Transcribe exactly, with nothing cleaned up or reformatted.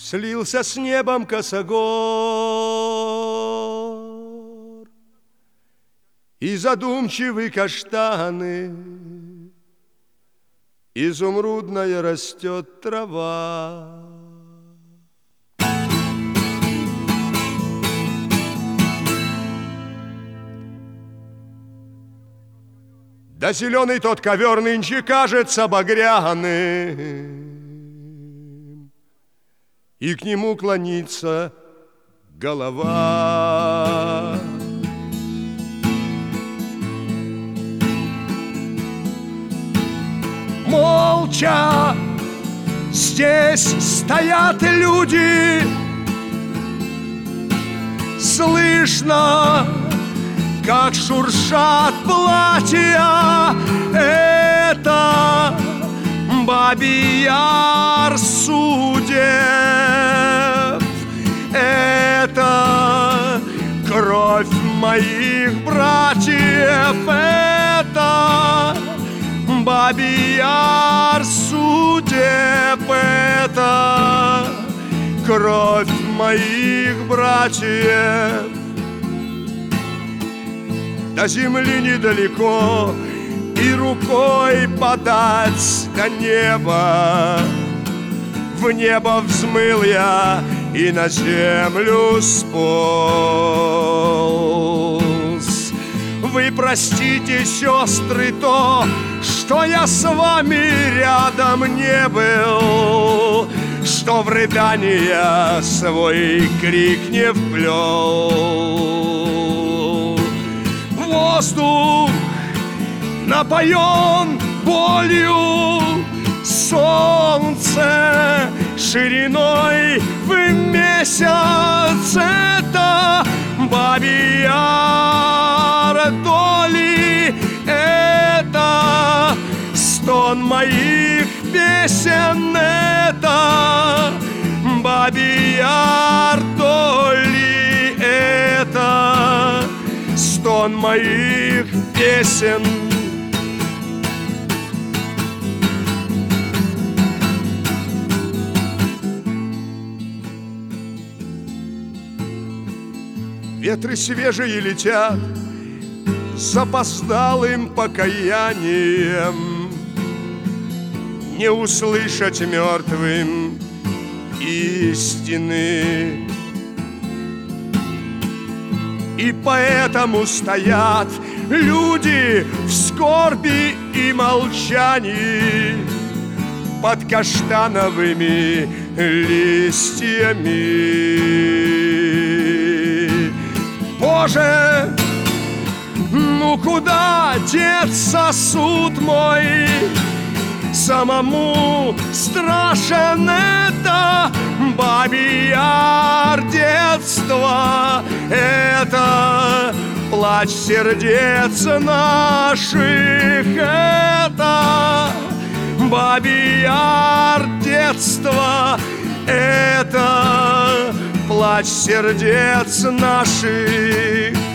слился с небом косогор, и задумчивы каштаны, изумрудная растет трава. Да зеленый тот ковер нынче кажется багряным, и к нему клонится голова. Молча здесь стоят люди, слышно, как шуршат платья. Это Бабий Яр судеб, это кровь моих братьев, это Бабий Яр судеб, это кровь моих братьев. До земли недалеко, и рукой подать до неба. В небо взмыл я и на землю сполз. Вы простите, сестры, то, что я с вами рядом не был, что в рыдания свой крик не вплел. Воздух напоен болью, солнце шириной в месяц. Это Бабий Яр доли, это стон моих песен, это Бабий Яр доли, это стон моих песен. Ветры свежие летят с запоздалым покаянием, не услышать мертвым истины. И поэтому стоят люди в скорби и молчании под каштановыми листьями. Боже, ну куда деться суд мой? Самому страшен это Бабий Яр детства, это плач сердец наших, это Бабий Яр детства, это плач сердец наших.